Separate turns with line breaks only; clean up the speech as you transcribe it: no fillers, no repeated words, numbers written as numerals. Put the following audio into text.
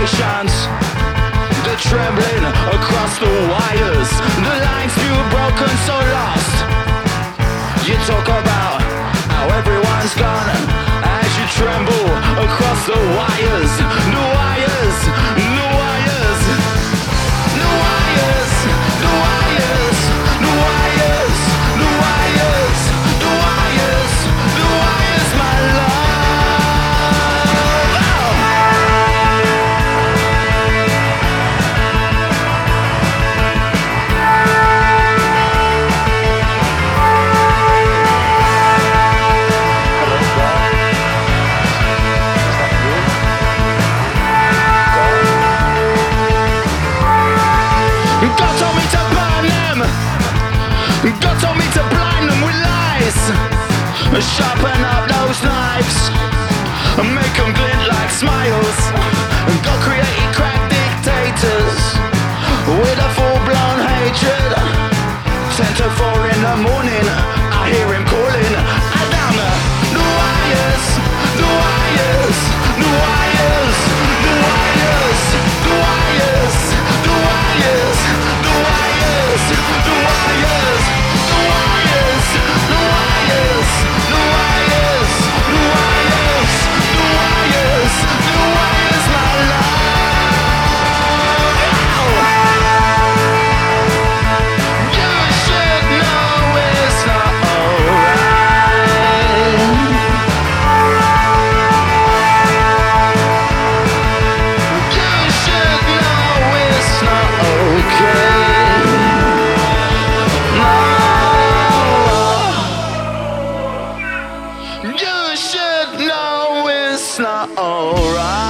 vibrations, the trembling across the wires, the lines feel broken, so lost. You talk about how everyone's gone as you tremble across the wires, the wires, the wires, the wires, the wires, the wires, the wires, the wires, the wires, my love. God told me to burn them. God told me to blind them with lies. Sharpen up those knives and make them glint like smiles. God created crack dictators with a full-blown hatred. 10 to 4 in the morning, I hear him calling. I down the wires, the wires, the wires, the wires, the wires, the wires, the wires, the wires, the wires, the wires, the wires, the wires, the wires, the wires, my love. You should know it's not alright. You should know it's not okay. No. You should know it's not alright.